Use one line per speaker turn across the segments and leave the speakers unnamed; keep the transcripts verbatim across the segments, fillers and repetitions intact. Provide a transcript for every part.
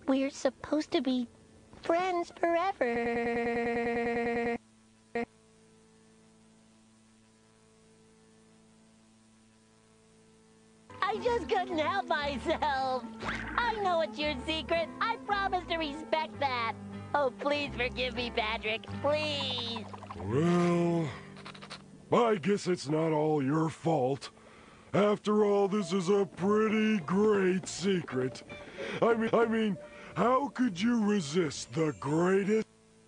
we're supposed to be friends forever. I just couldn't help myself. I know it's your secret. I promise to respect that. Oh, please forgive me, Patrick. Please.
Well, I guess it's not all your fault. After all, this is a pretty great secret. I mean, I mean, how could you resist the greatest?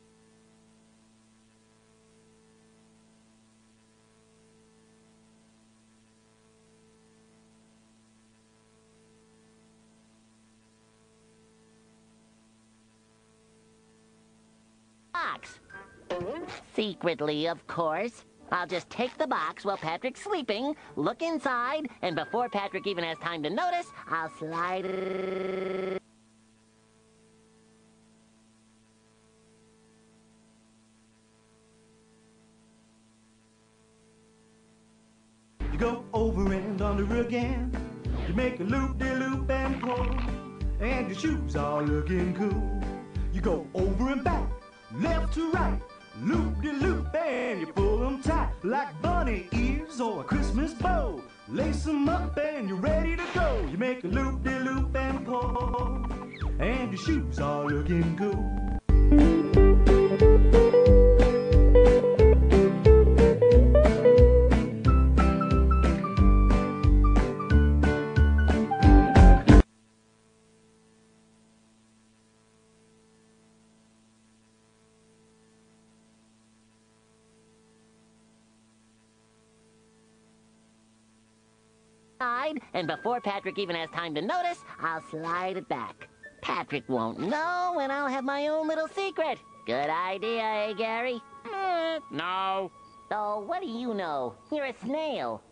Box. Secretly, of course. I'll just take the box while Patrick's sleeping, look inside, and before Patrick even has time to notice, I'll slide it.
You go over and under again. You make a loop-de-loop and pull, and your shoes are looking cool. You go over and back, left to right, loop-de-loop, and you pull them tight like bunny ears or a Christmas bow. Lace them up and you're ready to go. You make a loop-de-loop and pull, and your shoes are looking cool.
And before Patrick even has time to notice, I'll slide it back. Patrick won't know, and I'll have my own little secret. Good idea, eh, Gary?
No.
So, what do you know? You're a snail.